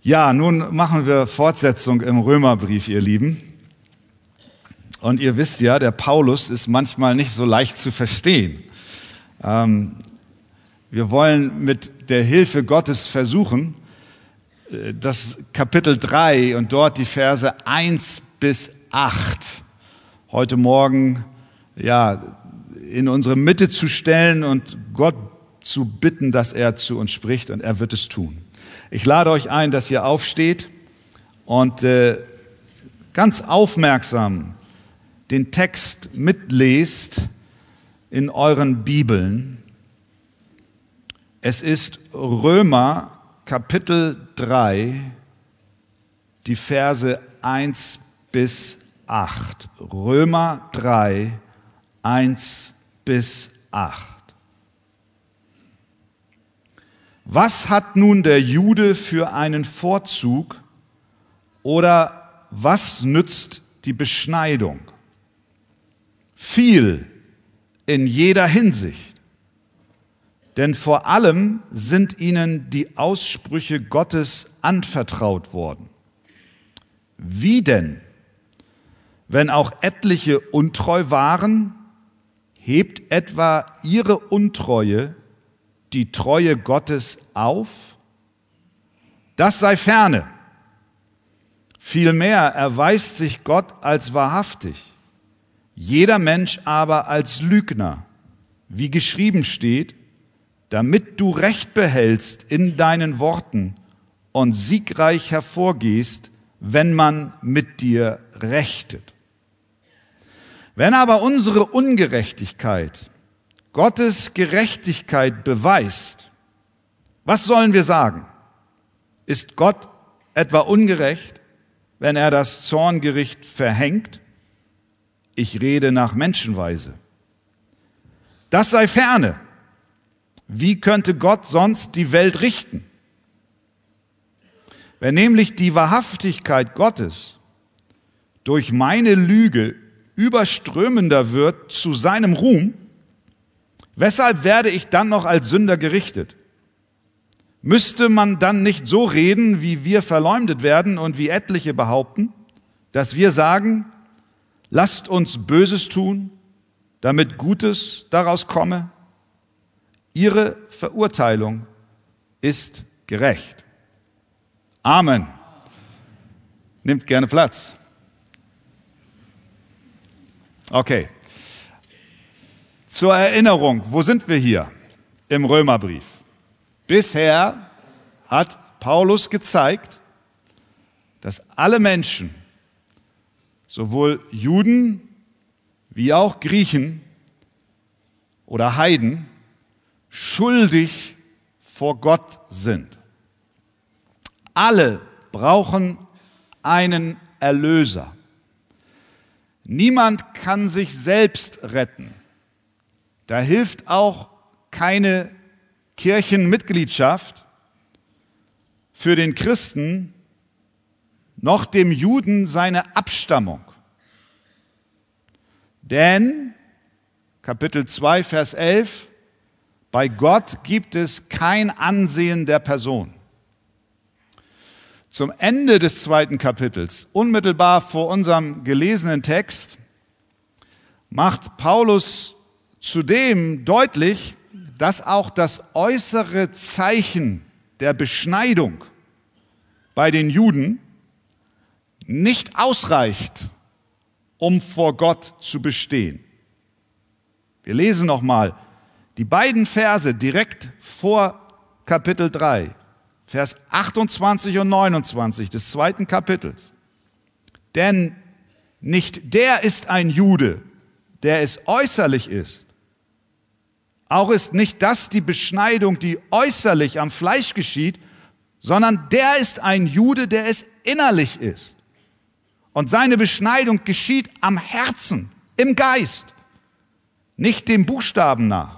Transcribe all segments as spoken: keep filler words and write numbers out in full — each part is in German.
Ja, nun machen wir Fortsetzung im Römerbrief, ihr Lieben. Und ihr wisst ja, der Paulus ist manchmal nicht so leicht zu verstehen. Ähm, wir wollen mit der Hilfe Gottes versuchen, das Kapitel drei und dort die Verse eins bis acht heute Morgen ja, in unsere Mitte zu stellen und Gott zu bitten, dass er zu uns spricht, und er wird es tun. Ich lade euch ein, dass ihr aufsteht und äh, ganz aufmerksam den Text mitlest in euren Bibeln. Es ist Römer Kapitel drei, die Verse eins bis acht. Römer drei, eins bis acht. Was hat nun der Jude für einen Vorzug, oder was nützt die Beschneidung? Viel in jeder Hinsicht. Denn vor allem sind ihnen die Aussprüche Gottes anvertraut worden. Wie denn? Wenn auch etliche untreu waren, hebt etwa ihre Untreue die Treue Gottes auf? Das sei ferne. Vielmehr erweist sich Gott als wahrhaftig, jeder Mensch aber als Lügner, wie geschrieben steht, damit du Recht behältst in deinen Worten und siegreich hervorgehst, wenn man mit dir rechtet. Wenn aber unsere Ungerechtigkeit Gottes Gerechtigkeit beweist, was sollen wir sagen? Ist Gott etwa ungerecht, wenn er das Zorngericht verhängt? Ich rede nach Menschenweise. Das sei ferne. Wie könnte Gott sonst die Welt richten? Wenn nämlich die Wahrhaftigkeit Gottes durch meine Lüge überströmender wird zu seinem Ruhm, weshalb werde ich dann noch als Sünder gerichtet? Müsste man dann nicht so reden, wie wir verleumdet werden und wie etliche behaupten, dass wir sagen, lasst uns Böses tun, damit Gutes daraus komme? Ihre Verurteilung ist gerecht. Amen. Nehmt gerne Platz. Okay. Zur Erinnerung, wo sind wir hier im Römerbrief? Bisher hat Paulus gezeigt, dass alle Menschen, sowohl Juden wie auch Griechen oder Heiden, schuldig vor Gott sind. Alle brauchen einen Erlöser. Niemand kann sich selbst retten. Da hilft auch keine Kirchenmitgliedschaft für den Christen, noch dem Juden seine Abstammung. Denn, Kapitel zwei, Vers elf, bei Gott gibt es kein Ansehen der Person. Zum Ende des zweiten Kapitels, unmittelbar vor unserem gelesenen Text, macht Paulus zudem deutlich, dass auch das äußere Zeichen der Beschneidung bei den Juden nicht ausreicht, um vor Gott zu bestehen. Wir lesen nochmal die beiden Verse direkt vor Kapitel drei, Vers achtundzwanzig und neunundzwanzig des zweiten Kapitels. Denn nicht der ist ein Jude, der es äußerlich ist. Auch ist nicht das die Beschneidung, die äußerlich am Fleisch geschieht, sondern der ist ein Jude, der es innerlich ist. Und seine Beschneidung geschieht am Herzen, im Geist, nicht dem Buchstaben nach.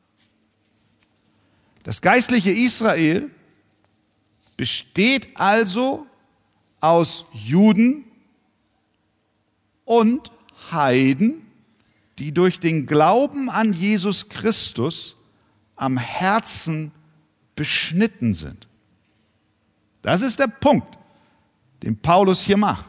Das geistliche Israel besteht also aus Juden und Heiden, die durch den Glauben an Jesus Christus am Herzen beschnitten sind. Das ist der Punkt, den Paulus hier macht.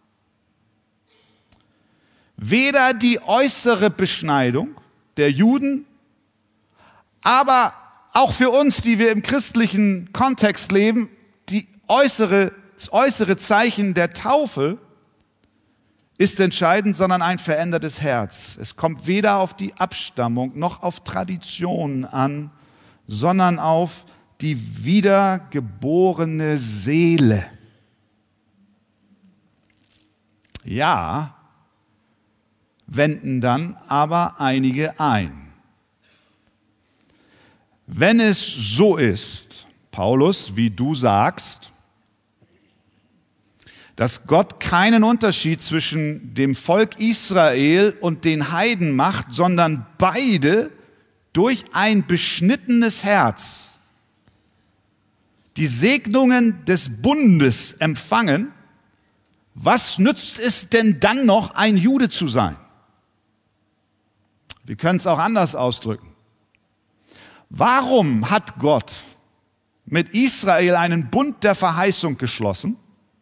Weder die äußere Beschneidung der Juden, aber auch für uns, die wir im christlichen Kontext leben, die äußere, das äußere Zeichen der Taufe ist entscheidend, sondern ein verändertes Herz. Es kommt weder auf die Abstammung noch auf Traditionen an, sondern auf die wiedergeborene Seele. Ja, wenden dann aber einige ein. Wenn es so ist, Paulus, wie du sagst, dass Gott keinen Unterschied zwischen dem Volk Israel und den Heiden macht, sondern beide durch ein beschnittenes Herz die Segnungen des Bundes empfangen, was nützt es denn dann noch, ein Jude zu sein? Wir können es auch anders ausdrücken. Warum hat Gott mit Israel einen Bund der Verheißung geschlossen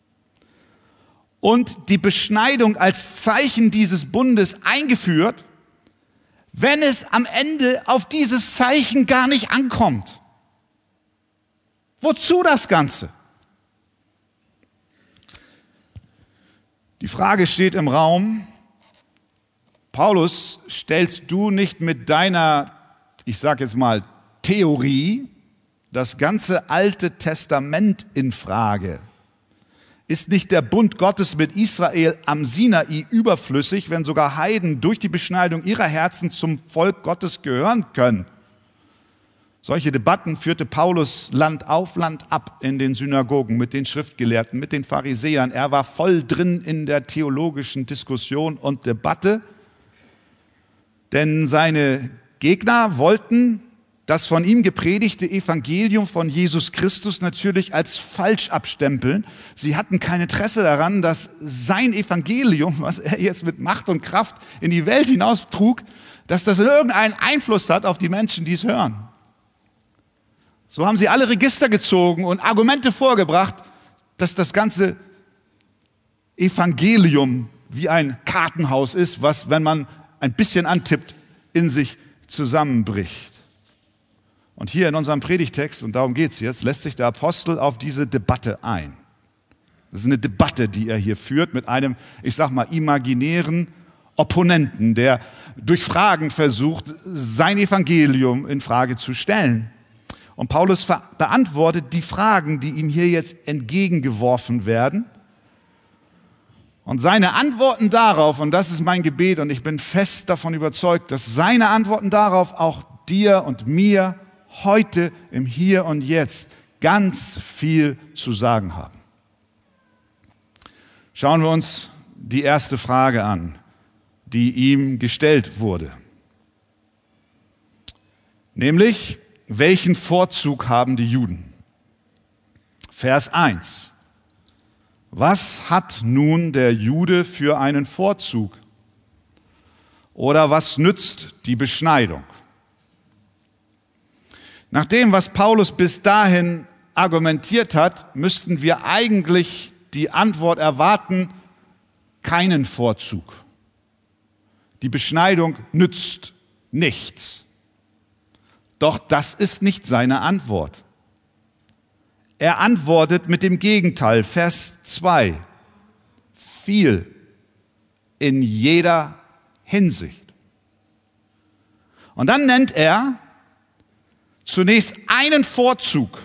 und die Beschneidung als Zeichen dieses Bundes eingeführt, wenn es am Ende auf dieses Zeichen gar nicht ankommt? Wozu das Ganze? Die Frage steht im Raum, Paulus, stellst du nicht mit deiner, ich sage jetzt mal, Theorie das ganze Alte Testament in Frage? Ist nicht der Bund Gottes mit Israel am Sinai überflüssig, wenn sogar Heiden durch die Beschneidung ihrer Herzen zum Volk Gottes gehören können? Solche Debatten führte Paulus Land auf, Land ab in den Synagogen mit den Schriftgelehrten, mit den Pharisäern. Er war voll drin in der theologischen Diskussion und Debatte, denn seine Gegner wollten das von ihm gepredigte Evangelium von Jesus Christus natürlich als falsch abstempeln. Sie hatten kein Interesse daran, dass sein Evangelium, was er jetzt mit Macht und Kraft in die Welt hinaus trug, dass das irgendeinen Einfluss hat auf die Menschen, die es hören. So haben sie alle Register gezogen und Argumente vorgebracht, dass das ganze Evangelium wie ein Kartenhaus ist, was, wenn man ein bisschen antippt, in sich zusammenbricht. Und hier in unserem Predigtext, und darum geht es jetzt, lässt sich der Apostel auf diese Debatte ein. Das ist eine Debatte, die er hier führt mit einem, ich sag mal, imaginären Opponenten, der durch Fragen versucht, sein Evangelium in Frage zu stellen. Und Paulus beantwortet die Fragen, die ihm hier jetzt entgegengeworfen werden. Und seine Antworten darauf, und das ist mein Gebet, und ich bin fest davon überzeugt, dass seine Antworten darauf auch dir und mir heute im Hier und Jetzt ganz viel zu sagen haben. Schauen wir uns die erste Frage an, die ihm gestellt wurde. Nämlich, welchen Vorzug haben die Juden? Vers eins. Was hat nun der Jude für einen Vorzug? Oder was nützt die Beschneidung? Nach dem, was Paulus bis dahin argumentiert hat, müssten wir eigentlich die Antwort erwarten, keinen Vorzug. Die Beschneidung nützt nichts. Doch das ist nicht seine Antwort. Er antwortet mit dem Gegenteil, Vers zwei. Viel in jeder Hinsicht. Und dann nennt er zunächst einen Vorzug.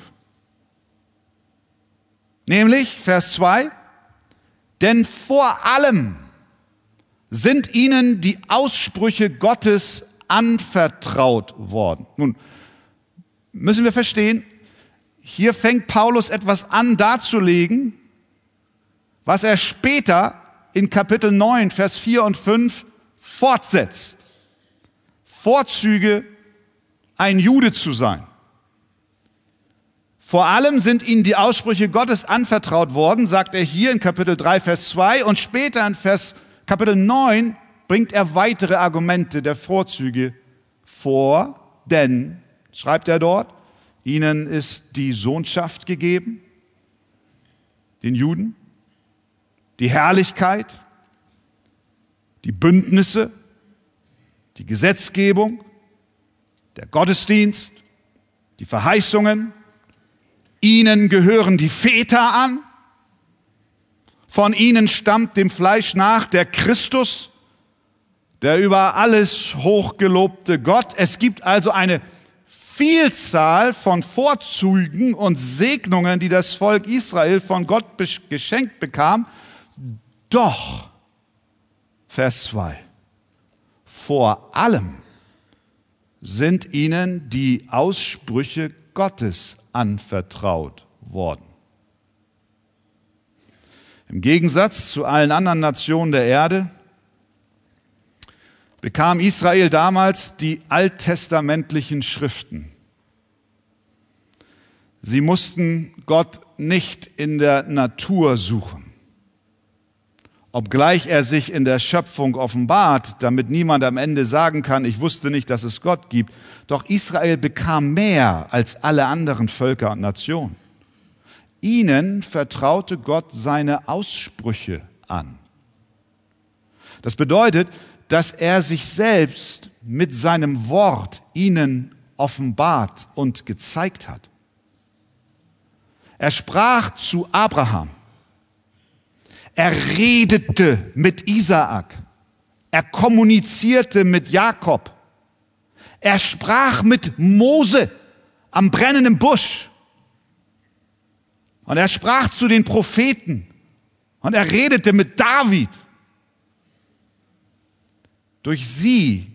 Nämlich, Vers zwei, denn vor allem sind ihnen die Aussprüche Gottes anvertraut worden. Nun müssen wir verstehen, hier fängt Paulus etwas an darzulegen, was er später in Kapitel neun, Vers vier und fünf fortsetzt. Vorzüge, ein Jude zu sein. Vor allem sind ihnen die Aussprüche Gottes anvertraut worden, sagt er hier in Kapitel drei, Vers zwei, und später in Vers Kapitel neun bringt er weitere Argumente der Vorzüge vor, denn, schreibt er dort, ihnen ist die Sohnschaft gegeben, den Juden, die Herrlichkeit, die Bündnisse, die Gesetzgebung, der Gottesdienst, die Verheißungen. Ihnen gehören die Väter an. Von ihnen stammt dem Fleisch nach der Christus, der über alles hochgelobte Gott. Es gibt also eine Vielzahl von Vorzügen und Segnungen, die das Volk Israel von Gott geschenkt bekam. Doch, Vers zwei, vor allem sind ihnen die Aussprüche Gottes anvertraut worden. Im Gegensatz zu allen anderen Nationen der Erde bekam Israel damals die alttestamentlichen Schriften. Sie mussten Gott nicht in der Natur suchen, obgleich er sich in der Schöpfung offenbart, damit niemand am Ende sagen kann, ich wusste nicht, dass es Gott gibt. Doch Israel bekam mehr als alle anderen Völker und Nationen. Ihnen vertraute Gott seine Aussprüche an. Das bedeutet, dass er sich selbst mit seinem Wort ihnen offenbart und gezeigt hat. Er sprach zu Abraham. Er redete mit Isaak. Er kommunizierte mit Jakob. Er sprach mit Mose am brennenden Busch. Und er sprach zu den Propheten. Und er redete mit David. Durch sie,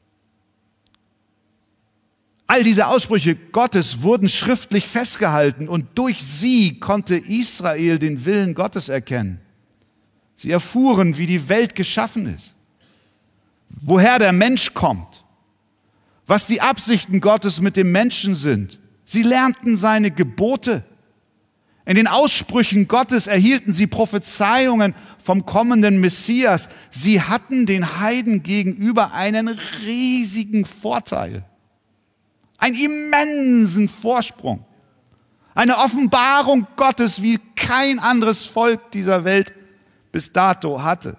all diese Aussprüche Gottes wurden schriftlich festgehalten und durch sie konnte Israel den Willen Gottes erkennen. Sie erfuhren, wie die Welt geschaffen ist, woher der Mensch kommt, was die Absichten Gottes mit dem Menschen sind. Sie lernten seine Gebote. In den Aussprüchen Gottes erhielten sie Prophezeiungen vom kommenden Messias. Sie hatten den Heiden gegenüber einen riesigen Vorteil, einen immensen Vorsprung, eine Offenbarung Gottes, wie kein anderes Volk dieser Welt bis dato hatte.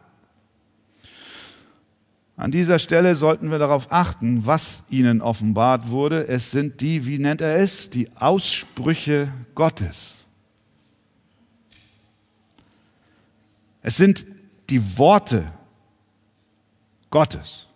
An dieser Stelle sollten wir darauf achten, was ihnen offenbart wurde. Es sind die, wie nennt er es, die Aussprüche Gottes. Es sind die Worte Gottes.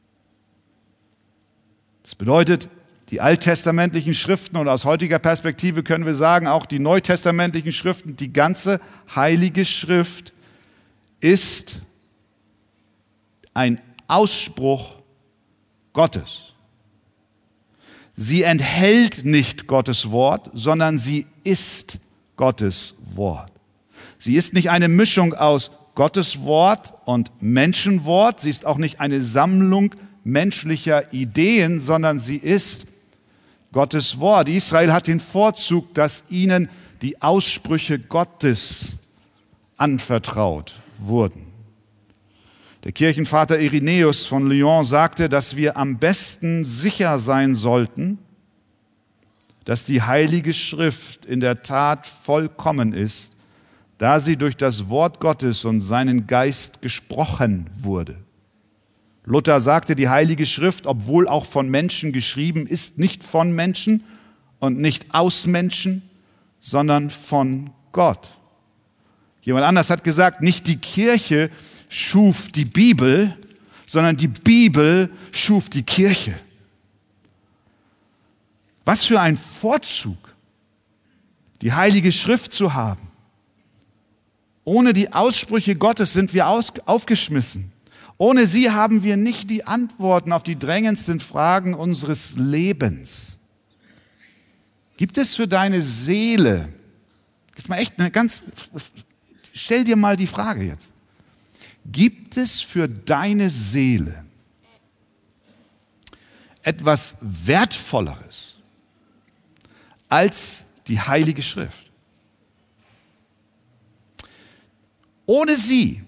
Das bedeutet, die alttestamentlichen Schriften und aus heutiger Perspektive können wir sagen, auch die neutestamentlichen Schriften, die ganze heilige Schrift ist ein Ausspruch Gottes. Sie enthält nicht Gottes Wort, sondern sie ist Gottes Wort. Sie ist nicht eine Mischung aus Gottes Wort und Menschenwort. Sie ist auch nicht eine Sammlung menschlicher Ideen, sondern sie ist Gottes Wort. Israel hat den Vorzug, dass ihnen die Aussprüche Gottes anvertraut wurden. Der Kirchenvater Irenäus von Lyon sagte, dass wir am besten sicher sein sollten, dass die Heilige Schrift in der Tat vollkommen ist, da sie durch das Wort Gottes und seinen Geist gesprochen wurde. Luther sagte, die Heilige Schrift, obwohl auch von Menschen geschrieben, ist nicht von Menschen und nicht aus Menschen, sondern von Gott. Jemand anders hat gesagt, nicht die Kirche schuf die Bibel, sondern die Bibel schuf die Kirche. Was für ein Vorzug, die Heilige Schrift zu haben. Ohne die Aussprüche Gottes sind wir aus, aufgeschmissen. Ohne sie haben wir nicht die Antworten auf die drängendsten Fragen unseres Lebens. Gibt es für deine Seele, jetzt mal echt eine ganz, stell dir mal die Frage jetzt. Gibt es für deine Seele etwas Wertvolleres als die Heilige Schrift? Ohne sie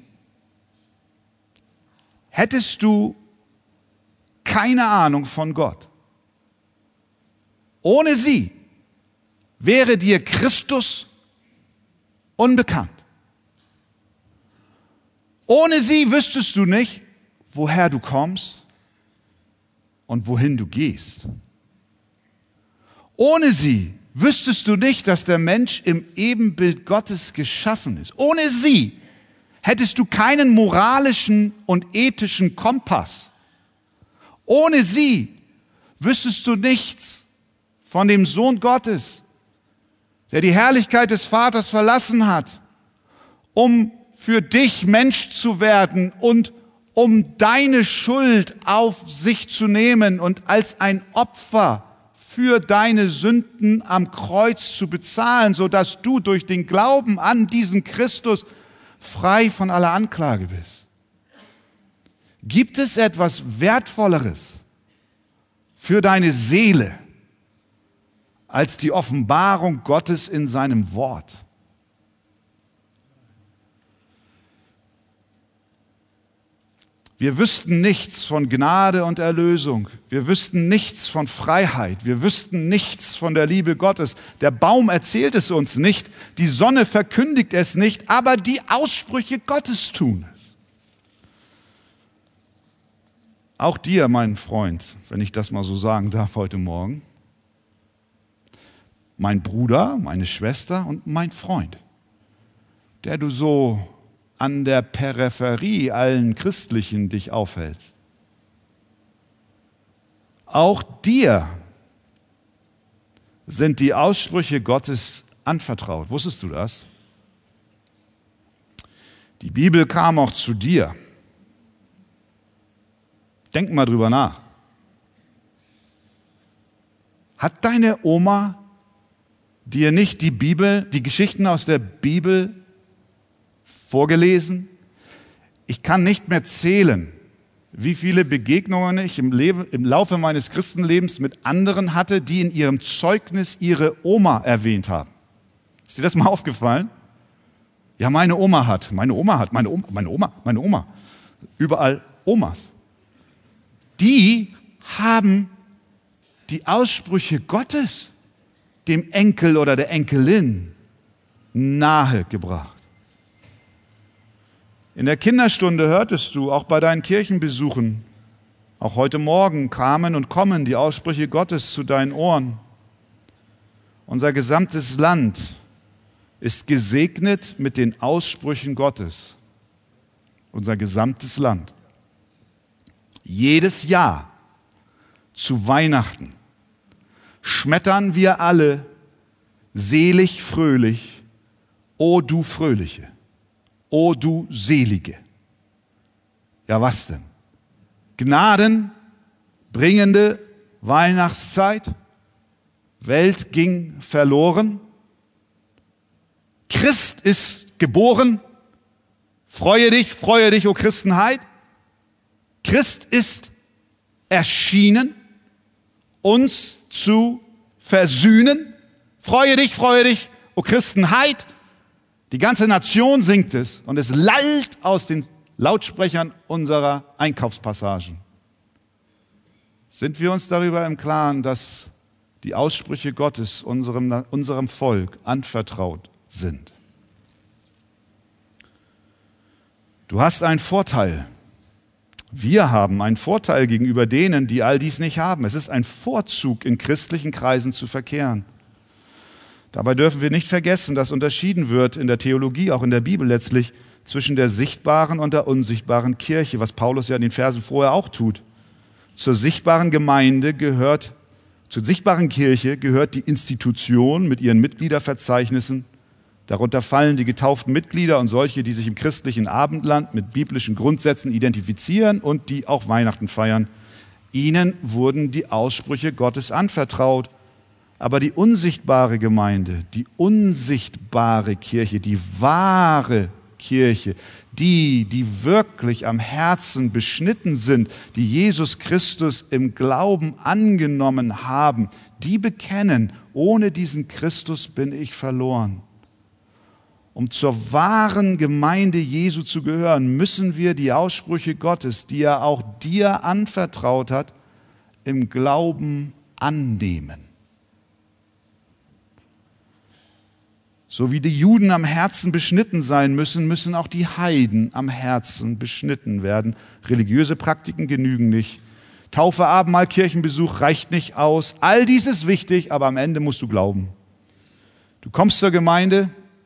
hättest du keine Ahnung von Gott. Ohne sie wäre dir Christus unbekannt. Ohne sie wüsstest du nicht, woher du kommst und wohin du gehst. Ohne sie wüsstest du nicht, dass der Mensch im Ebenbild Gottes geschaffen ist. Ohne sie hättest du keinen moralischen und ethischen Kompass. Ohne sie wüsstest du nichts von dem Sohn Gottes, der die Herrlichkeit des Vaters verlassen hat, um für dich Mensch zu werden und um deine Schuld auf sich zu nehmen und als ein Opfer für deine Sünden am Kreuz zu bezahlen, sodass du durch den Glauben an diesen Christus frei von aller Anklage bist. Gibt es etwas Wertvolleres für deine Seele als die Offenbarung Gottes in seinem Wort? Wir wüssten nichts von Gnade und Erlösung. Wir wüssten nichts von Freiheit. Wir wüssten nichts von der Liebe Gottes. Der Baum erzählt es uns nicht. Die Sonne verkündigt es nicht. Aber die Aussprüche Gottes tun es. Auch dir, mein Freund, wenn ich das mal so sagen darf heute Morgen, mein Bruder, meine Schwester und mein Freund, der du so an der Peripherie allen Christlichen dich aufhältst. Auch dir sind die Aussprüche Gottes anvertraut. Wusstest du das? Die Bibel kam auch zu dir. Denk mal drüber nach. Hat deine Oma dir nicht die Bibel, die Geschichten aus der Bibel vorgelesen? Ich kann nicht mehr zählen, wie viele Begegnungen ich im, Leben, im Laufe meines Christenlebens mit anderen hatte, die in ihrem Zeugnis ihre Oma erwähnt haben. Ist dir das mal aufgefallen? Ja, meine Oma hat, meine Oma hat, meine Oma, meine Oma, meine Oma. Überall Omas. Die haben die Aussprüche Gottes dem Enkel oder der Enkelin nahegebracht. In der Kinderstunde hörtest du, auch bei deinen Kirchenbesuchen, auch heute Morgen kamen und kommen die Aussprüche Gottes zu deinen Ohren. Unser gesamtes Land ist gesegnet mit den Aussprüchen Gottes. Unser gesamtes Land. Jedes Jahr zu Weihnachten schmettern wir alle selig fröhlich, o du Fröhliche. O du Selige. Ja, was denn? Gnadenbringende Weihnachtszeit. Welt ging verloren. Christ ist geboren. Freue dich, freue dich, o Christenheit. Christ ist erschienen, uns zu versöhnen. Freue dich, freue dich, o Christenheit. Die ganze Nation singt es und es lallt aus den Lautsprechern unserer Einkaufspassagen. Sind wir uns darüber im Klaren, dass die Aussprüche Gottes unserem, unserem Volk anvertraut sind? Du hast einen Vorteil. Wir haben einen Vorteil gegenüber denen, die all dies nicht haben. Es ist ein Vorzug, in christlichen Kreisen zu verkehren. Dabei dürfen wir nicht vergessen, dass unterschieden wird in der Theologie, auch in der Bibel letztlich, zwischen der sichtbaren und der unsichtbaren Kirche, was Paulus ja in den Versen vorher auch tut. Zur sichtbaren Gemeinde gehört, zur sichtbaren Kirche gehört die Institution mit ihren Mitgliederverzeichnissen. Darunter fallen die getauften Mitglieder und solche, die sich im christlichen Abendland mit biblischen Grundsätzen identifizieren und die auch Weihnachten feiern. Ihnen wurden die Aussprüche Gottes anvertraut. Aber die unsichtbare Gemeinde, die unsichtbare Kirche, die wahre Kirche, die, die wirklich am Herzen beschnitten sind, die Jesus Christus im Glauben angenommen haben, die bekennen, ohne diesen Christus bin ich verloren. Um zur wahren Gemeinde Jesu zu gehören, müssen wir die Aussprüche Gottes, die er auch dir anvertraut hat, im Glauben annehmen. So wie die Juden am Herzen beschnitten sein müssen, müssen auch die Heiden am Herzen beschnitten werden. Religiöse Praktiken genügen nicht. Taufe, Abendmahl, Kirchenbesuch reicht nicht aus. All dies ist wichtig, aber am Ende musst du glauben. Du kommst zur Gemeinde,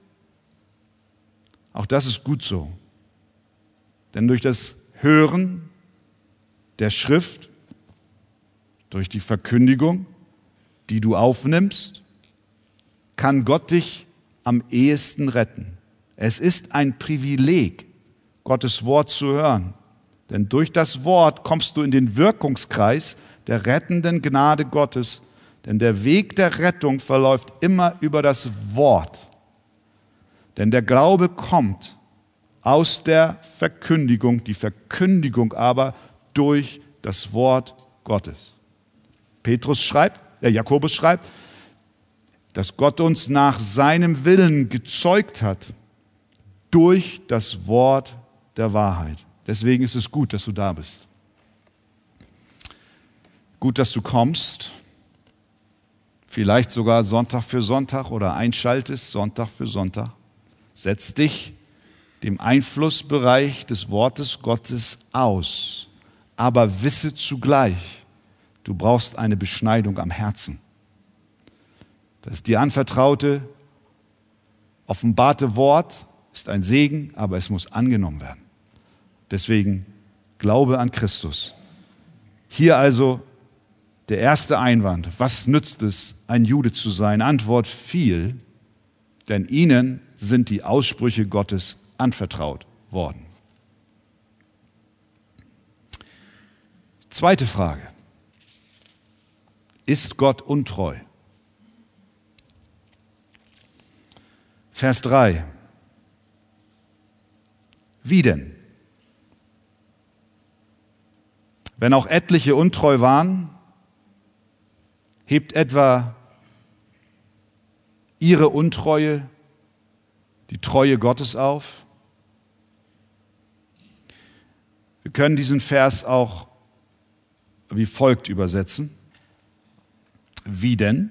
auch das ist gut so. Denn durch das Hören der Schrift, durch die Verkündigung, die du aufnimmst, kann Gott dich am ehesten retten. Es ist ein Privileg, Gottes Wort zu hören. Denn durch das Wort kommst du in den Wirkungskreis der rettenden Gnade Gottes. Denn der Weg der Rettung verläuft immer über das Wort. Denn der Glaube kommt aus der Verkündigung, die Verkündigung aber durch das Wort Gottes. Petrus schreibt, äh, Jakobus schreibt, dass Gott uns nach seinem Willen gezeugt hat durch das Wort der Wahrheit. Deswegen ist es gut, dass du da bist. Gut, dass du kommst, vielleicht sogar Sonntag für Sonntag oder einschaltest, Sonntag für Sonntag. Setz dich dem Einflussbereich des Wortes Gottes aus, aber wisse zugleich, du brauchst eine Beschneidung am Herzen. Das dir anvertraute, offenbarte Wort ist ein Segen, aber es muss angenommen werden. Deswegen Glaube an Christus. Hier also der erste Einwand. Was nützt es, ein Jude zu sein? Antwort: viel, denn ihnen sind die Aussprüche Gottes anvertraut worden. Zweite Frage. Ist Gott untreu? Vers drei. Wie denn? Wenn auch etliche untreu waren, hebt etwa ihre Untreue die Treue Gottes auf? Wir können diesen Vers auch wie folgt übersetzen. Wie denn?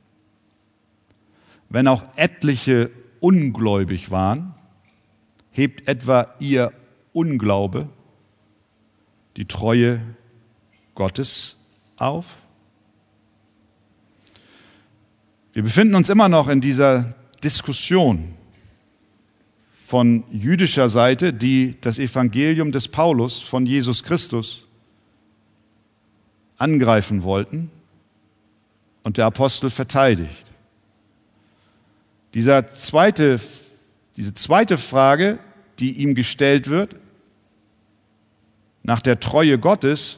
Wenn auch etliche ungläubig waren, hebt etwa ihr Unglaube die Treue Gottes auf? Wir befinden uns immer noch in dieser Diskussion von jüdischer Seite, die das Evangelium des Paulus von Jesus Christus angreifen wollten und der Apostel verteidigt. Dieser zweite, diese zweite Frage, die ihm gestellt wird, nach der Treue Gottes,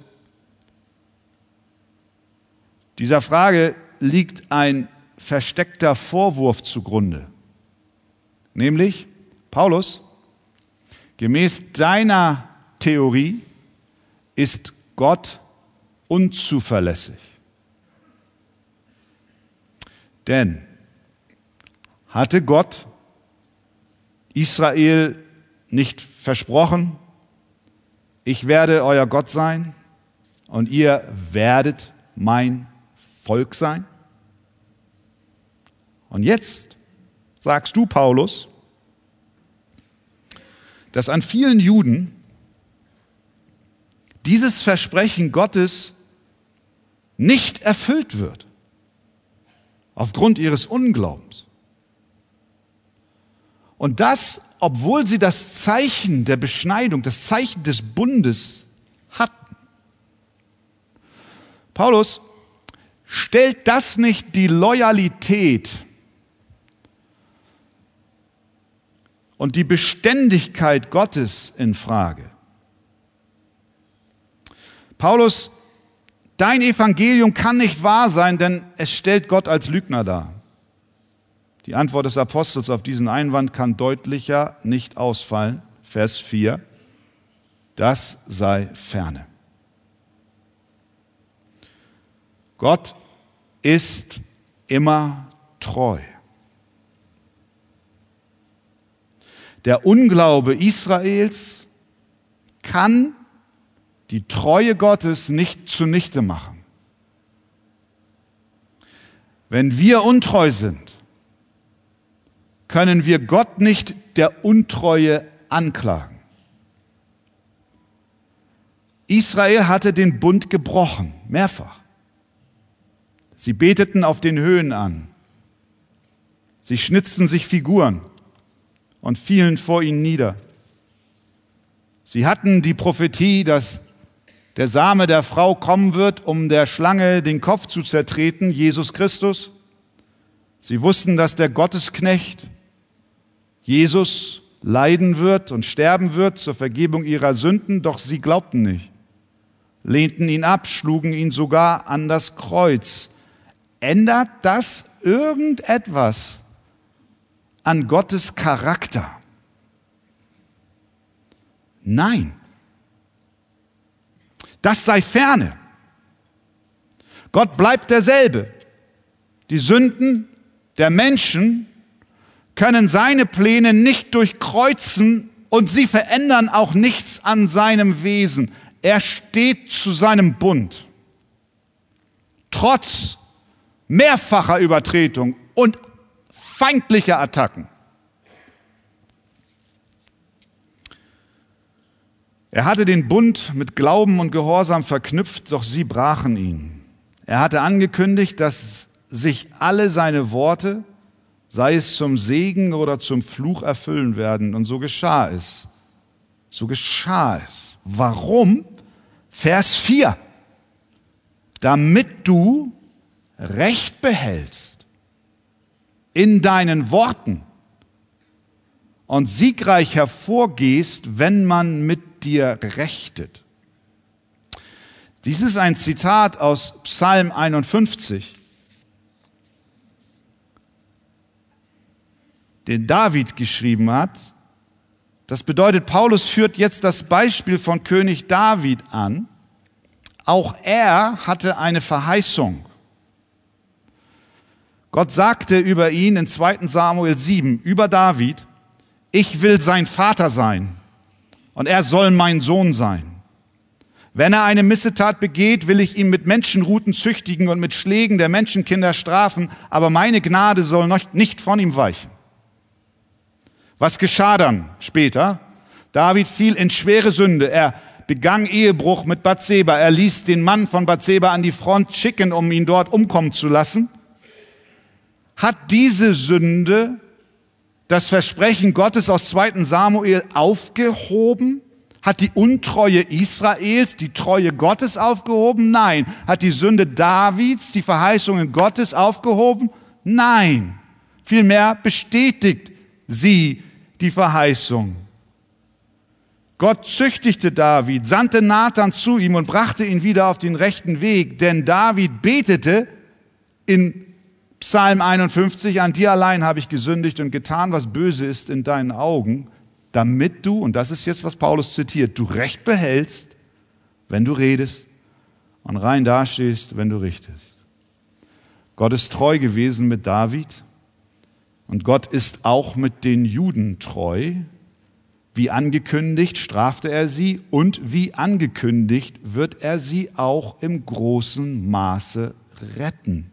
dieser Frage liegt ein versteckter Vorwurf zugrunde. Nämlich, Paulus, gemäß deiner Theorie ist Gott unzuverlässig. Denn hatte Gott Israel nicht versprochen, ich werde euer Gott sein und ihr werdet mein Volk sein? Und jetzt sagst du, Paulus, dass an vielen Juden dieses Versprechen Gottes nicht erfüllt wird, aufgrund ihres Unglaubens. Und das, obwohl sie das Zeichen der Beschneidung, das Zeichen des Bundes hatten. Paulus stellt das nicht die Loyalität und die Beständigkeit Gottes in Frage. Paulus, dein Evangelium kann nicht wahr sein, denn es stellt Gott als Lügner dar. Die Antwort des Apostels auf diesen Einwand kann deutlicher nicht ausfallen. Vers vier. Das sei ferne. Gott ist immer treu. Der Unglaube Israels kann die Treue Gottes nicht zunichte machen. Wenn wir untreu sind, können wir Gott nicht der Untreue anklagen. Israel hatte den Bund gebrochen, mehrfach. Sie beteten auf den Höhen an. Sie schnitzten sich Figuren und fielen vor ihnen nieder. Sie hatten die Prophetie, dass der Same der Frau kommen wird, um der Schlange den Kopf zu zertreten, Jesus Christus. Sie wussten, dass der Gottesknecht Jesus leiden wird und sterben wird zur Vergebung ihrer Sünden, doch sie glaubten nicht, lehnten ihn ab, schlugen ihn sogar an das Kreuz. Ändert das irgendetwas an Gottes Charakter? Nein. Das sei ferne. Gott bleibt derselbe. Die Sünden der Menschen können seine Pläne nicht durchkreuzen und sie verändern auch nichts an seinem Wesen. Er steht zu seinem Bund. Trotz mehrfacher Übertretung und feindlicher Attacken. Er hatte den Bund mit Glauben und Gehorsam verknüpft, doch sie brachen ihn. Er hatte angekündigt, dass sich alle seine Worte, sei es zum Segen oder zum Fluch, erfüllen werden. Und so geschah es. So geschah es. Warum? Vers vier. Damit du Recht behältst in deinen Worten und siegreich hervorgehst, wenn man mit dir rechtet. Dies ist ein Zitat aus Psalm einundfünfzig, den David geschrieben hat. Das bedeutet, Paulus führt jetzt das Beispiel von König David an. Auch er hatte eine Verheißung. Gott sagte über ihn in zweiten Samuel sieben, über David: Ich will sein Vater sein und er soll mein Sohn sein. Wenn er eine Missetat begeht, will ich ihn mit Menschenruten züchtigen und mit Schlägen der Menschenkinder strafen, aber meine Gnade soll noch nicht von ihm weichen. Was geschah dann später? David fiel in schwere Sünde. Er begann Ehebruch mit Bathseba. Er ließ den Mann von Bathseba an die Front schicken, um ihn dort umkommen zu lassen. Hat diese Sünde das Versprechen Gottes aus zweiten Samuel aufgehoben? Hat die Untreue Israels die Treue Gottes aufgehoben? Nein. Hat die Sünde Davids die Verheißungen Gottes aufgehoben? Nein. Vielmehr bestätigt sie die Verheißung. Gott züchtigte David, sandte Nathan zu ihm und brachte ihn wieder auf den rechten Weg, denn David betete in Psalm einundfünfzig, an dir allein habe ich gesündigt und getan, was böse ist in deinen Augen, damit du, und das ist jetzt, was Paulus zitiert, du Recht behältst, wenn du redest und rein dastehst, wenn du richtest. Gott ist treu gewesen mit David und Gott ist auch mit den Juden treu. Wie angekündigt strafte er sie und wie angekündigt wird er sie auch im großen Maße retten.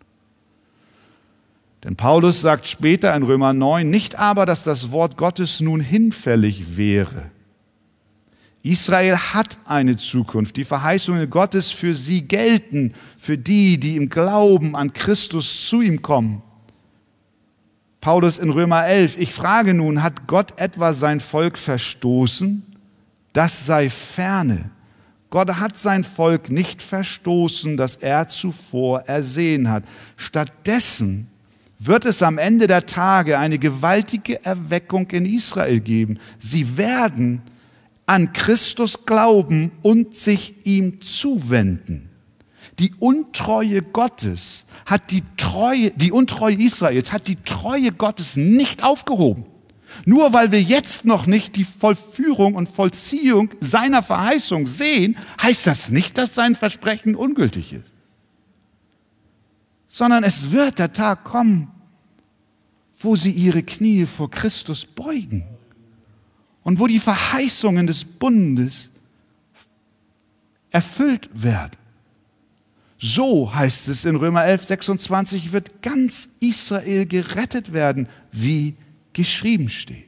Denn Paulus sagt später in Römer neun, nicht aber, dass das Wort Gottes nun hinfällig wäre. Israel hat eine Zukunft. Die Verheißungen Gottes für sie gelten, für die, die im Glauben an Christus zu ihm kommen. Paulus in Römer elf, ich frage nun, hat Gott etwa sein Volk verstoßen? Das sei ferne. Gott hat sein Volk nicht verstoßen, das er zuvor ersehen hat. Stattdessen wird es am Ende der Tage eine gewaltige Erweckung in Israel geben. Sie werden an Christus glauben und sich ihm zuwenden. Die Untreue Gottes hat die Treue, die Untreue Israels hat die Treue Gottes nicht aufgehoben. Nur weil wir jetzt noch nicht die Vollführung und Vollziehung seiner Verheißung sehen, heißt das nicht, dass sein Versprechen ungültig ist. Sondern es wird der Tag kommen, wo sie ihre Knie vor Christus beugen und wo die Verheißungen des Bundes erfüllt werden. So heißt es in Römer elf, sechsundzwanzig, wird ganz Israel gerettet werden, wie geschrieben steht.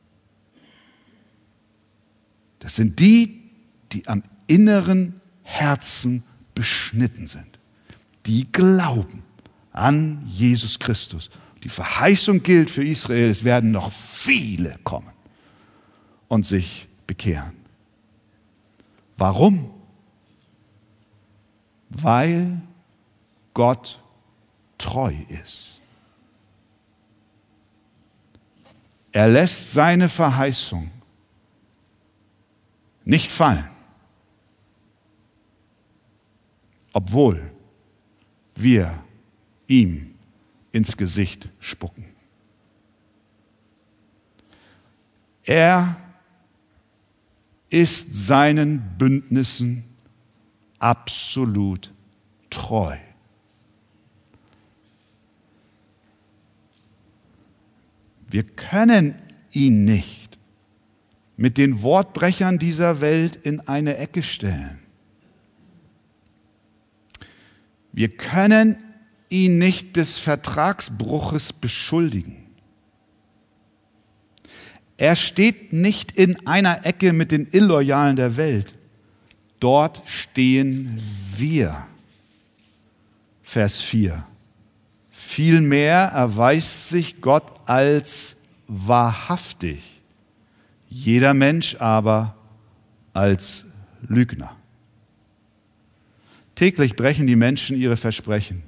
Das sind die, die am inneren Herzen beschnitten sind, die glauben an Jesus Christus. Die Verheißung gilt für Israel, es werden noch viele kommen und sich bekehren. Warum? Weil Gott treu ist. Er lässt seine Verheißung nicht fallen, obwohl wir ihm ins Gesicht spucken. Er ist seinen Bündnissen absolut treu. Wir können ihn nicht mit den Wortbrechern dieser Welt in eine Ecke stellen. Wir können ihn nicht des Vertragsbruches beschuldigen. Er steht nicht in einer Ecke mit den Illoyalen der Welt. Dort stehen wir. Vers vier. Vielmehr erweist sich Gott als wahrhaftig, jeder Mensch aber als Lügner. Täglich brechen die Menschen ihre Versprechen.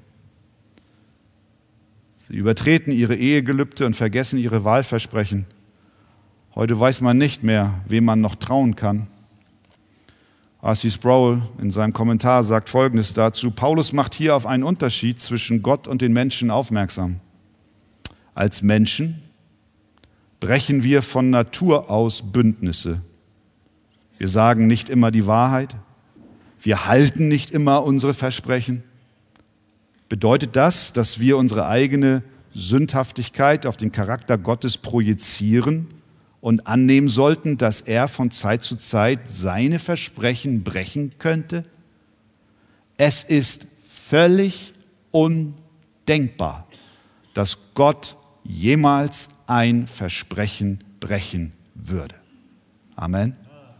Sie übertreten ihre Ehegelübde und vergessen ihre Wahlversprechen. Heute weiß man nicht mehr, wem man noch trauen kann. R C Sproul in seinem Kommentar sagt Folgendes dazu: Paulus macht hier auf einen Unterschied zwischen Gott und den Menschen aufmerksam. Als Menschen brechen wir von Natur aus Bündnisse. Wir sagen nicht immer die Wahrheit. Wir halten nicht immer unsere Versprechen. Bedeutet das, dass wir unsere eigene Sündhaftigkeit auf den Charakter Gottes projizieren und annehmen sollten, dass er von Zeit zu Zeit seine Versprechen brechen könnte? Es ist völlig undenkbar, dass Gott jemals ein Versprechen brechen würde. Amen.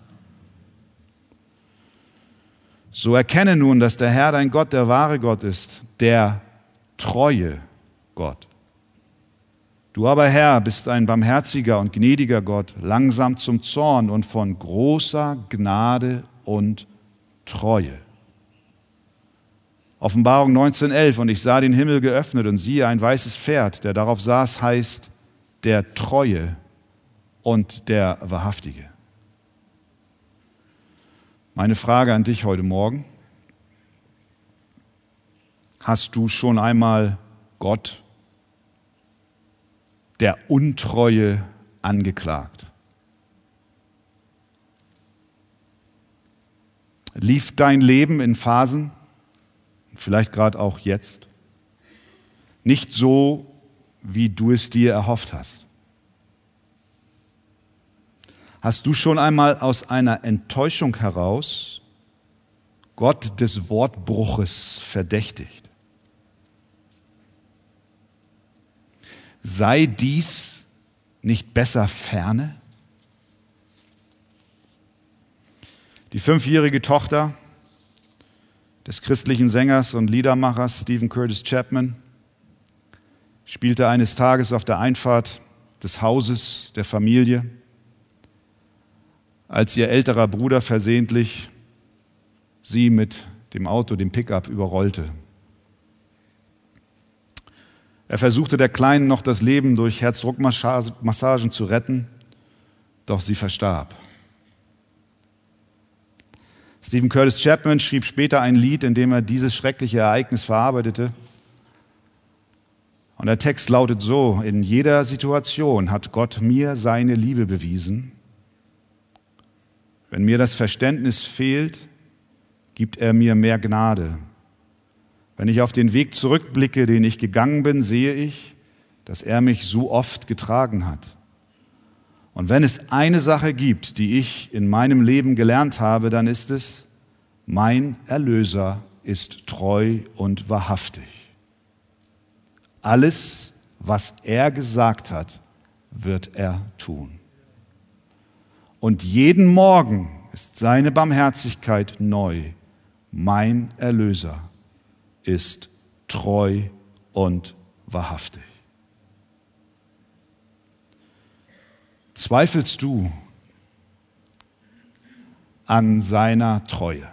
So erkenne nun, dass der Herr dein Gott der wahre Gott ist, der treue Gott. Du aber, Herr, bist ein barmherziger und gnädiger Gott, langsam zum Zorn und von großer Gnade und Treue. Offenbarung neunzehn elf: Und ich sah den Himmel geöffnet und siehe ein weißes Pferd, der darauf saß, heißt der Treue und der Wahrhaftige. Meine Frage an dich heute Morgen: Hast du schon einmal Gott der Untreue angeklagt? Lief dein Leben in Phasen, vielleicht gerade auch jetzt, nicht so, wie du es dir erhofft hast? Hast du schon einmal aus einer Enttäuschung heraus Gott des Wortbruches verdächtigt? Sei dies nicht besser ferne? Die fünfjährige Tochter des christlichen Sängers und Liedermachers Stephen Curtis Chapman spielte eines Tages auf der Einfahrt des Hauses der Familie, als ihr älterer Bruder versehentlich sie mit dem Auto, dem Pickup, überrollte. Er versuchte der Kleinen noch das Leben durch Herzdruckmassagen zu retten, doch sie verstarb. Stephen Curtis Chapman schrieb später ein Lied, in dem er dieses schreckliche Ereignis verarbeitete. Und der Text lautet so: In jeder Situation hat Gott mir seine Liebe bewiesen. Wenn mir das Verständnis fehlt, gibt er mir mehr Gnade. Wenn ich auf den Weg zurückblicke, den ich gegangen bin, sehe ich, dass er mich so oft getragen hat. Und wenn es eine Sache gibt, die ich in meinem Leben gelernt habe, dann ist es: Mein Erlöser ist treu und wahrhaftig. Alles, was er gesagt hat, wird er tun. Und jeden Morgen ist seine Barmherzigkeit neu. Mein Erlöser ist treu und wahrhaftig. Zweifelst du an seiner Treue?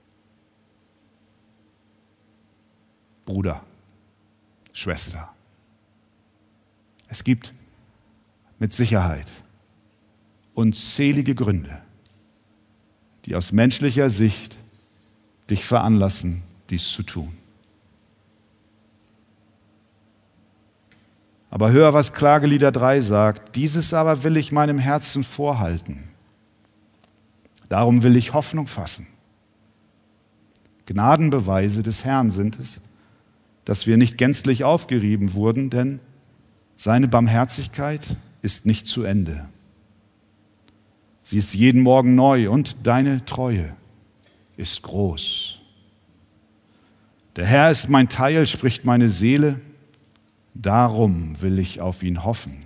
Bruder, Schwester. Es gibt mit Sicherheit unzählige Gründe, die aus menschlicher Sicht dich veranlassen, dies zu tun. Aber hör, was Klagelieder drei sagt. Dieses aber will ich meinem Herzen vorhalten. Darum will ich Hoffnung fassen. Gnadenbeweise des Herrn sind es, dass wir nicht gänzlich aufgerieben wurden, denn seine Barmherzigkeit ist nicht zu Ende. Sie ist jeden Morgen neu und deine Treue ist groß. Der Herr ist mein Teil, spricht meine Seele, darum will ich auf ihn hoffen.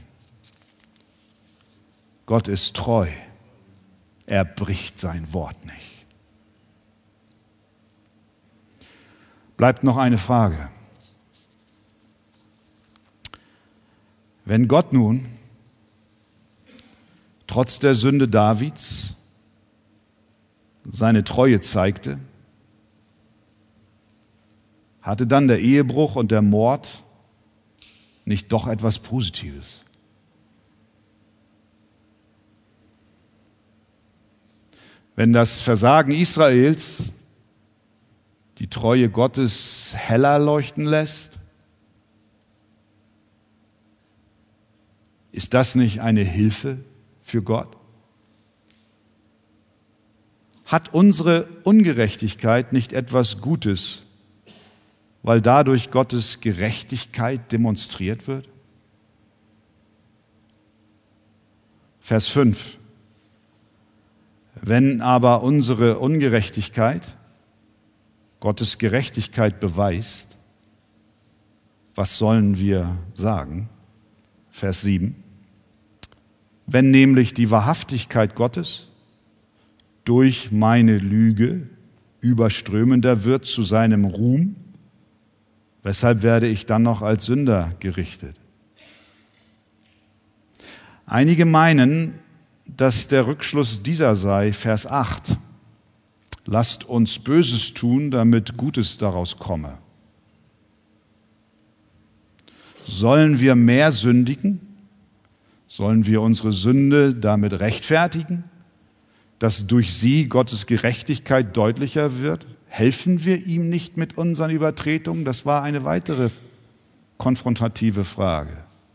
Gott ist treu, er bricht sein Wort nicht. Bleibt noch eine Frage. Wenn Gott nun trotz der Sünde Davids seine Treue zeigte, hatte dann der Ehebruch und der Mord nicht doch etwas Positives? Wenn das Versagen Israels die Treue Gottes heller leuchten lässt, ist das nicht eine Hilfe für Gott? Hat unsere Ungerechtigkeit nicht etwas Gutes, weil dadurch Gottes Gerechtigkeit demonstriert wird? Vers fünf. Wenn aber unsere Ungerechtigkeit Gottes Gerechtigkeit beweist, was sollen wir sagen? Vers sieben. Wenn nämlich die Wahrhaftigkeit Gottes durch meine Lüge überströmender wird zu seinem Ruhm, weshalb werde ich dann noch als Sünder gerichtet? Einige meinen, dass der Rückschluss dieser sei, Vers acht. Lasst uns Böses tun, damit Gutes daraus komme. Sollen wir mehr sündigen? Sollen wir unsere Sünde damit rechtfertigen, dass durch sie Gottes Gerechtigkeit deutlicher wird? Helfen wir ihm nicht mit unseren Übertretungen? Das war eine weitere konfrontative Frage.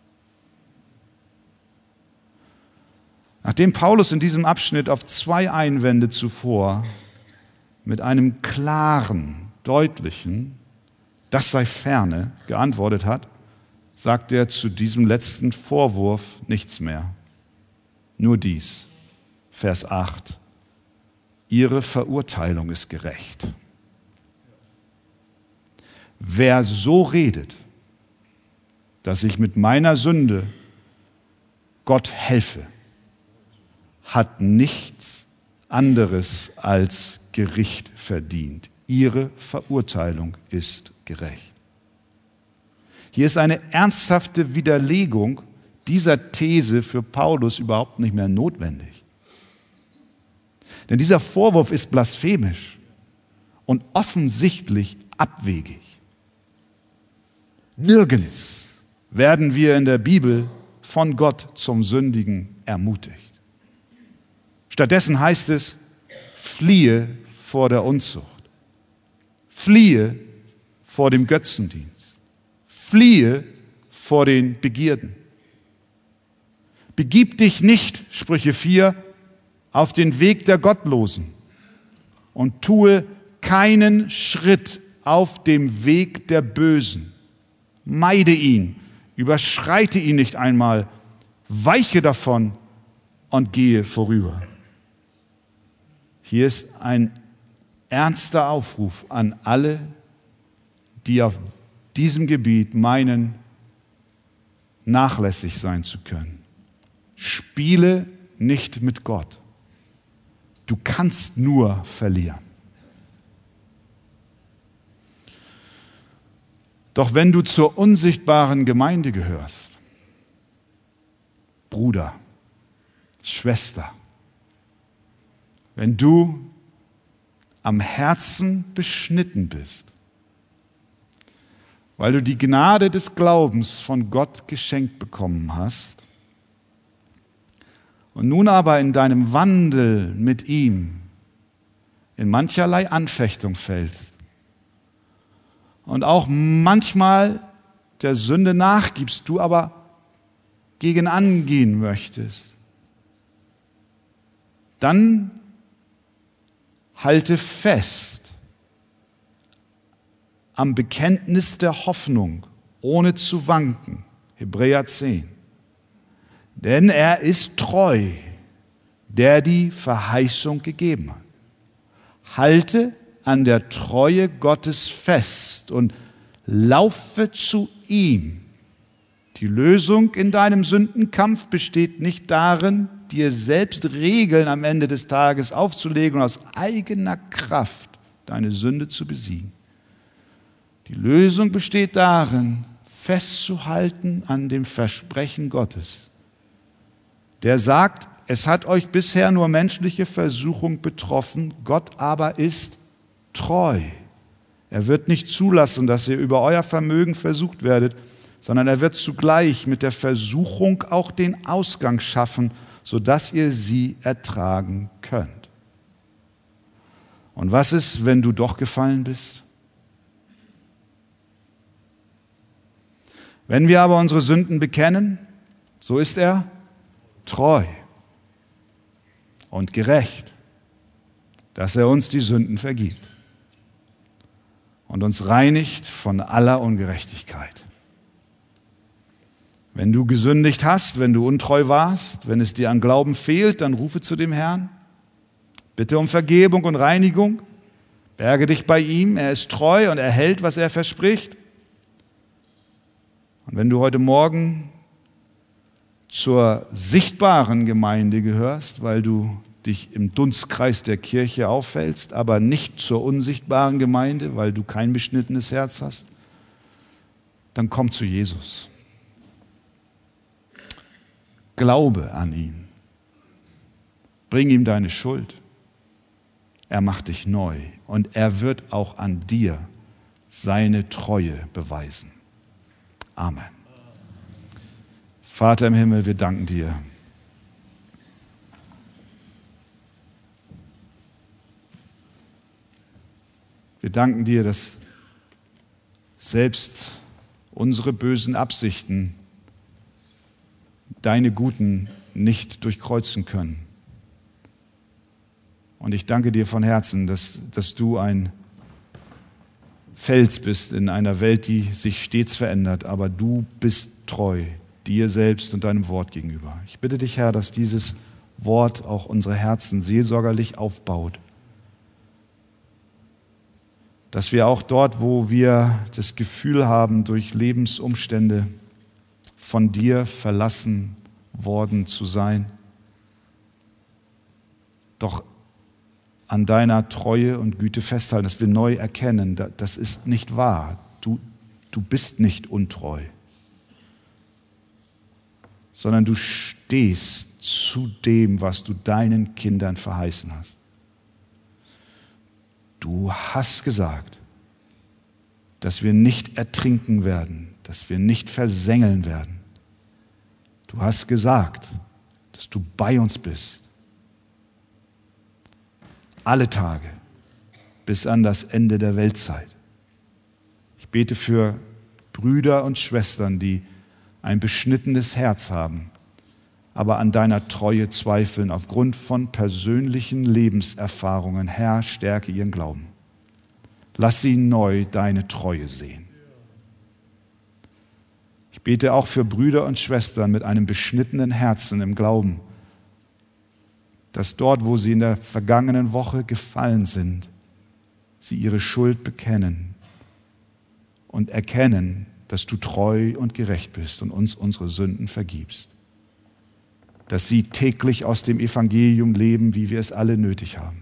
Nachdem Paulus in diesem Abschnitt auf zwei Einwände zuvor mit einem klaren, deutlichen, das sei ferne, geantwortet hat, sagt er zu diesem letzten Vorwurf nichts mehr. Nur dies, Vers acht. Ihre Verurteilung ist gerecht. Wer so redet, dass ich mit meiner Sünde Gott helfe, hat nichts anderes als Gericht verdient. Ihre Verurteilung ist gerecht. Hier ist eine ernsthafte Widerlegung dieser These für Paulus überhaupt nicht mehr notwendig. Denn dieser Vorwurf ist blasphemisch und offensichtlich abwegig. Nirgends werden wir in der Bibel von Gott zum Sündigen ermutigt. Stattdessen heißt es, fliehe vor der Unzucht, fliehe vor dem Götzendienst, fliehe vor den Begierden. Begib dich nicht, Sprüche vier, auf den Weg der Gottlosen und tue keinen Schritt auf dem Weg der Bösen. Meide ihn, überschreite ihn nicht einmal, weiche davon und gehe vorüber. Hier ist ein ernster Aufruf an alle, die auf diesem Gebiet meinen, nachlässig sein zu können. Spiele nicht mit Gott. Du kannst nur verlieren. Doch wenn du zur unsichtbaren Gemeinde gehörst, Bruder, Schwester, wenn du am Herzen beschnitten bist, weil du die Gnade des Glaubens von Gott geschenkt bekommen hast und nun aber in deinem Wandel mit ihm in mancherlei Anfechtung fällst und auch manchmal der Sünde nachgibst, du aber gegen angehen möchtest, dann halte fest am Bekenntnis der Hoffnung, ohne zu wanken. Hebräer zehn. Denn er ist treu, der die Verheißung gegeben hat. Halte an der Treue Gottes fest und laufe zu ihm. Die Lösung in deinem Sündenkampf besteht nicht darin, dir selbst Regeln am Ende des Tages aufzulegen und aus eigener Kraft deine Sünde zu besiegen. Die Lösung besteht darin, festzuhalten an dem Versprechen Gottes, der sagt, es hat euch bisher nur menschliche Versuchung betroffen, Gott aber ist treu. Er wird nicht zulassen, dass ihr über euer Vermögen versucht werdet, sondern er wird zugleich mit der Versuchung auch den Ausgang schaffen, sodass ihr sie ertragen könnt. Und was ist, wenn du doch gefallen bist? Wenn wir aber unsere Sünden bekennen, so ist er treu und gerecht, dass er uns die Sünden vergibt und uns reinigt von aller Ungerechtigkeit. Wenn du gesündigt hast, wenn du untreu warst, wenn es dir an Glauben fehlt, dann rufe zu dem Herrn. Bitte um Vergebung und Reinigung. Berge dich bei ihm. Er ist treu und er hält, was er verspricht. Und wenn du heute Morgen zur sichtbaren Gemeinde gehörst, weil du dich im Dunstkreis der Kirche aufhältst, aber nicht zur unsichtbaren Gemeinde, weil du kein beschnittenes Herz hast, dann komm zu Jesus. Glaube an ihn. Bring ihm deine Schuld. Er macht dich neu und er wird auch an dir seine Treue beweisen. Amen. Vater im Himmel, wir danken dir. Wir danken dir, dass selbst unsere bösen Absichten deine guten nicht durchkreuzen können. Und ich danke dir von Herzen, dass, dass du ein Fels bist in einer Welt, die sich stets verändert, aber du bist treu dir selbst und deinem Wort gegenüber. Ich bitte dich, Herr, dass dieses Wort auch unsere Herzen seelsorgerlich aufbaut. Dass wir auch dort, wo wir das Gefühl haben, durch Lebensumstände von dir verlassen worden zu sein, doch an deiner Treue und Güte festhalten, dass wir neu erkennen, das ist nicht wahr. Du, du bist nicht untreu, sondern du stehst zu dem, was du deinen Kindern verheißen hast. Du hast gesagt, dass wir nicht ertrinken werden, dass wir nicht versengeln werden. Du hast gesagt, dass du bei uns bist. Alle Tage bis an das Ende der Weltzeit. Ich bete für Brüder und Schwestern, die ein beschnittenes Herz haben, aber an deiner Treue zweifeln aufgrund von persönlichen Lebenserfahrungen. Herr, stärke ihren Glauben. Lass sie neu deine Treue sehen. Ich bete auch für Brüder und Schwestern mit einem beschnittenen Herzen im Glauben, dass dort, wo sie in der vergangenen Woche gefallen sind, sie ihre Schuld bekennen und erkennen, dass du treu und gerecht bist und uns unsere Sünden vergibst. dass sie täglich aus dem Evangelium leben, wie wir es alle nötig haben.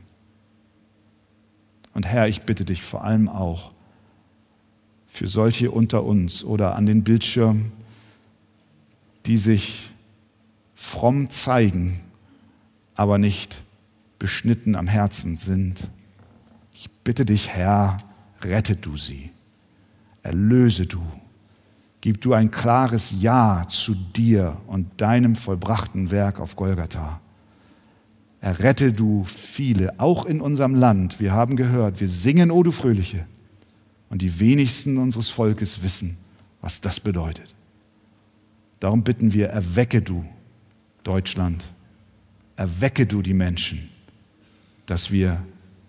Und Herr, ich bitte dich vor allem auch für solche unter uns oder an den Bildschirmen, die sich fromm zeigen, aber nicht beschnitten am Herzen sind. Ich bitte dich, Herr, rette du sie, erlöse du, gib du ein klares Ja zu dir und deinem vollbrachten Werk auf Golgatha. Errette du viele, auch in unserem Land. Wir haben gehört, wir singen, O du Fröhliche. Und die wenigsten unseres Volkes wissen, was das bedeutet. Darum bitten wir, erwecke du Deutschland, erwecke du die Menschen, dass wir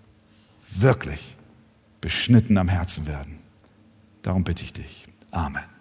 wirklich beschnitten am Herzen werden. Darum bitte ich dich. Amen.